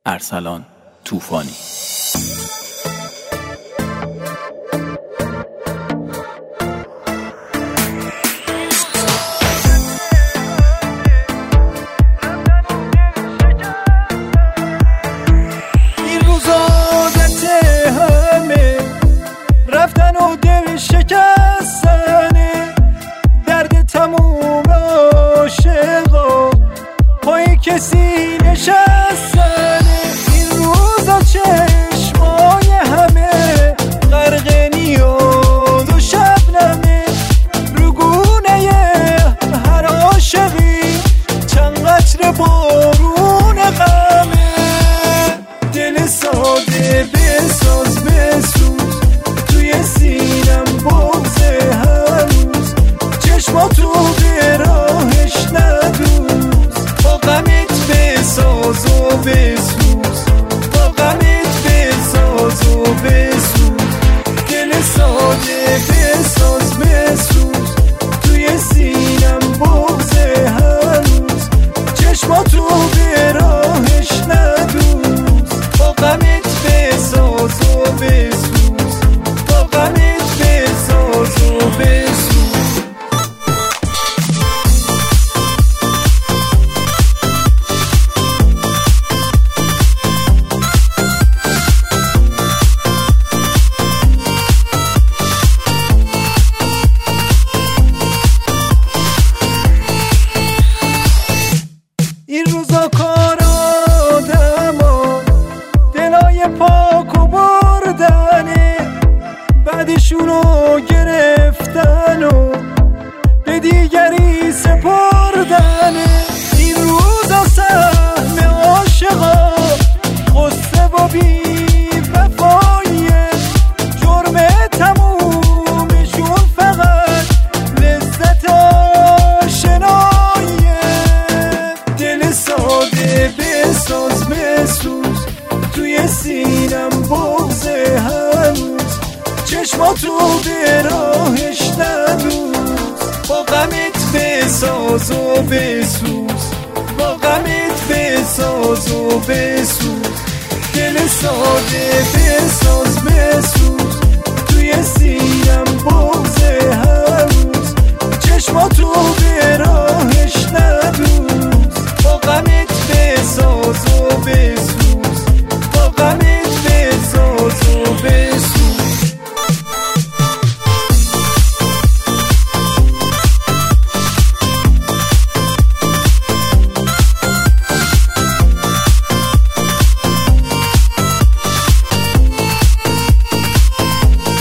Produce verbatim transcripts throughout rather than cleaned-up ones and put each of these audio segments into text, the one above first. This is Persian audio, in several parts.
ارسلان طوفانی. این روز عادت همه رفتن و دل شکستنه، درد تموم عاشقا پای کسی نشستنه. این روزا چشمای همه غرق نیاد و شبنمه، رو گونه هر عاشقی چند قطره بارون غمه. دل ساده بساز بسوز توی سینم بغض هنوز، چشماتو به راهش ندوز، با غمت بساز و بسوز، با غمت بساز و بسوز. دل ساده بساز بسوز توی سینم بغض هنوز، چشماتو به راهش ندوز، با غمت بساز و بسوز، با غمت بساز و بسوز. این روزا کار آدما دلای پاک و بردنه، بعدشونو گرفتن و به دیگری سپردنه. این روزا سهم عاشقا غصه و بی وفاییه، جرم تمومشون فقط لذت آشناییه. دل ساده بساز بسوز توی سینم بغض هنوز، چشماتو به راهش ندوز، با غمت بساز و بسوز، با غمت بساز و بسوز. دل ساده بساز بسوز توی سینم بغض هنوز، چشماتو به راهش ندوز، با غمت بساز و بسوز، با غمت بساز و بسوز.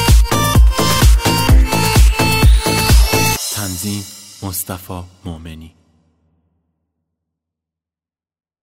تنظیم مصطفی مومنی.